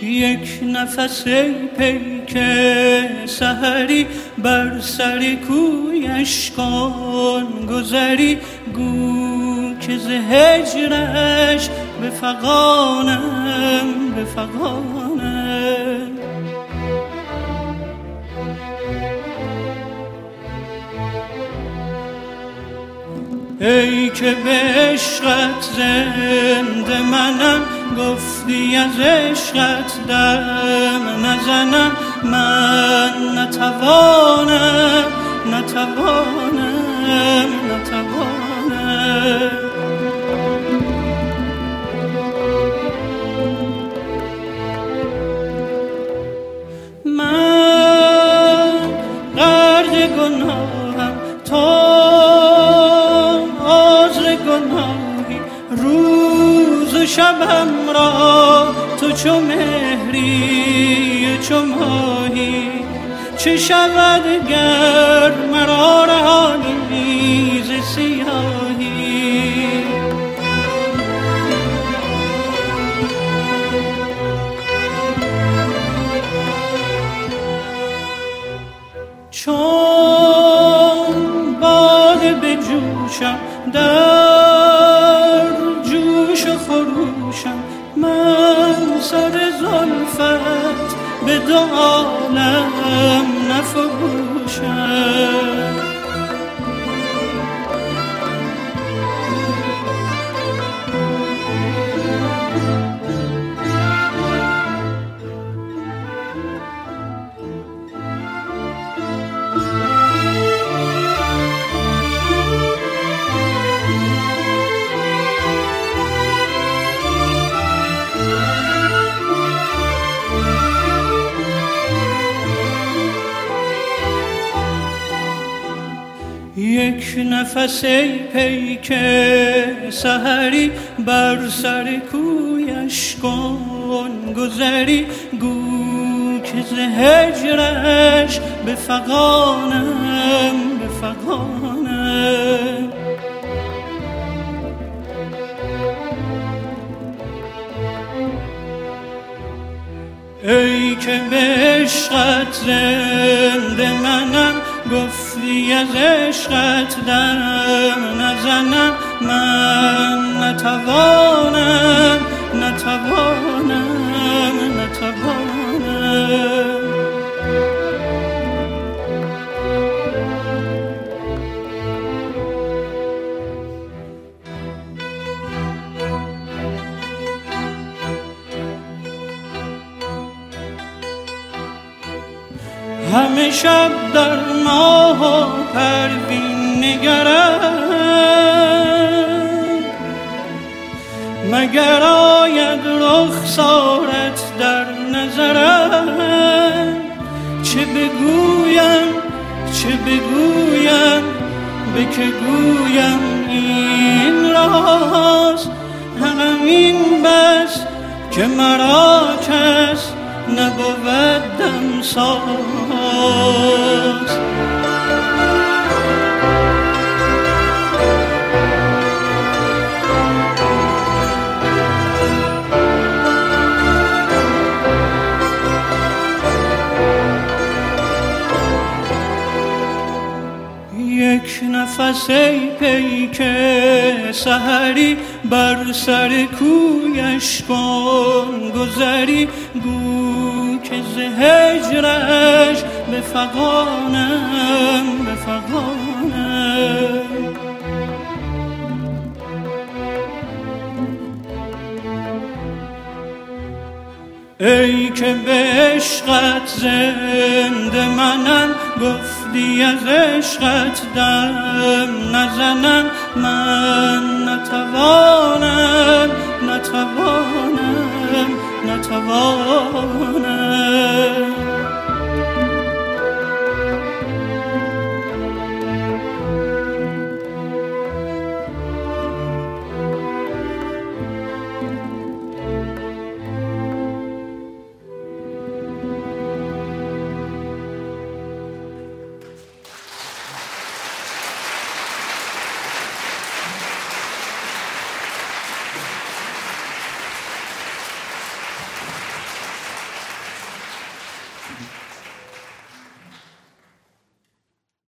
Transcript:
یک نفس ای پیک سحری بر سر کویش کن گذری، گو که ز هجرش بفغانم بفغانم. ای که به عشقت زنده منم، گفتی از عشقت دم نزنم، من نتوانم نتوانم نتوانم. من غرق گناهم، تو گناهی، روز و شبم را تو چو مهری چو ماهی. چه شود گر مرا رهانی ز سیاهی؟ چون باده به جوشم، در جوش و خروشم، من سر زلفت به دو عالم نفروشم. یک نفس ای پیک سحری بر سر کویش کن گذری، گو که ز هجرش بفغانم بفغانم. ای که به عشقت زنده منم، گفتی از عشقت دم نزنم، من نتوانم نتوانم نتوانم. همه شب در ماه و پروین نگرم، مگر آید رخسارت در نظرم. چه بگویم چه بگویم، به که گویم این راز، همین بس که مرا کس نبود دمساز. یک نفس ای پیک سحری بر سر کویش کن گذری، گو که ز هجرش بفغانم بفغانم. ای که به عشقت زنده منم، گفتی از عشقت دم نزنم، من نتوانم نتوانم نتوانم.